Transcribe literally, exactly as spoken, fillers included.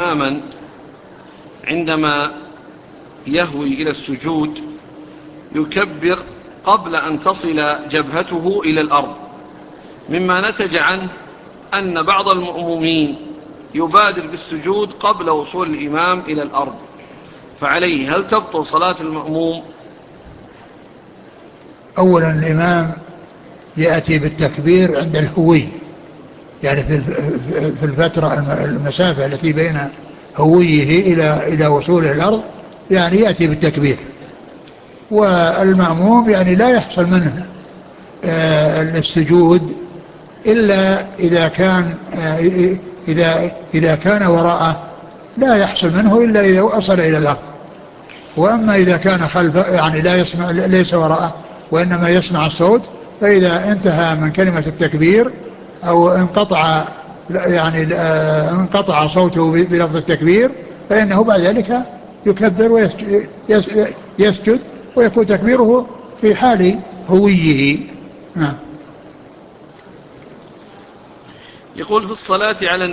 إماما عندما يهوي إلى السجود يكبر قبل أن تصل جبهته إلى الأرض، مما نتج عنه أن بعض المأمومين يبادر بالسجود قبل وصول الإمام إلى الأرض، فعليه هل تبطل صلاة المأموم؟ أولا الإمام يأتي بالتكبير عند الهوي، يعني في الفترة المسافة التي بين هويه إلى إلى وصوله الأرض، يعني يأتي بالتكبير. والمأموم يعني لا يحصل منه السجود إلا إذا كان إذا إذا كان وراءه، لا يحصل منه إلا إذا وصل إلى الأرض. وأما إذا كان خلفه يعني لا يسمع، ليس وراءه وإنما يسمع الصوت، فإذا انتهى من كلمة التكبير أو انقطع يعني انقطع صوته بلفظ التكبير، فإنه بعد ذلك يكبر ويسجد، ويكون تكبيره في حال هويه. نعم. يقول في الصلاة على